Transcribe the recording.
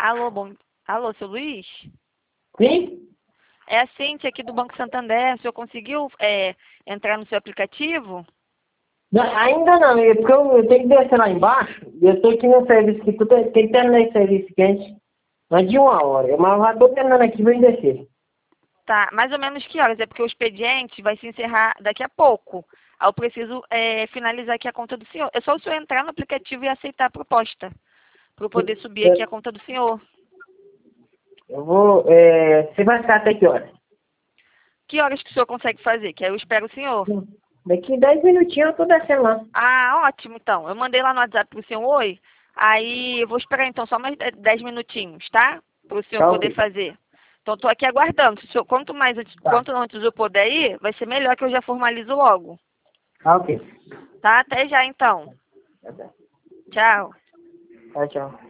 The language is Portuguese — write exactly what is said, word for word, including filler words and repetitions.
Alô, bom... Alô, seu Luiz? Sim? É a Cíntia aqui do Banco Santander. O senhor conseguiu é, entrar no seu aplicativo? Não, ainda não, é porque eu, eu tenho que descer lá embaixo. E eu tô aqui no serviço que tu tem que terminar esse serviço quente. Mas de uma hora. Mas eu já tô terminando aqui, vou descer. Tá, mais ou menos que horas? É porque o expediente vai se encerrar daqui a pouco. Aí eu preciso é, finalizar aqui a conta do senhor. É só o senhor entrar no aplicativo e aceitar a proposta. Para eu poder subir aqui a conta do senhor. Eu vou. É, você vai ficar até que horas? Que horas que o senhor consegue fazer? Que aí eu espero o senhor. Daqui dez minutinhos eu tô descendo lá. Ah, ótimo, então. Eu mandei lá no WhatsApp pro senhor, oi. Aí eu vou esperar então só mais dez minutinhos, tá? Para o senhor Tá poder ok. fazer. Então estou aqui aguardando. Se o senhor, quanto mais antes, Tá. quanto antes eu puder ir, vai ser melhor que eu já formalizo logo. Tá ok. Tá? Até já então. Tá bem. Tchau. Tchau, tchau.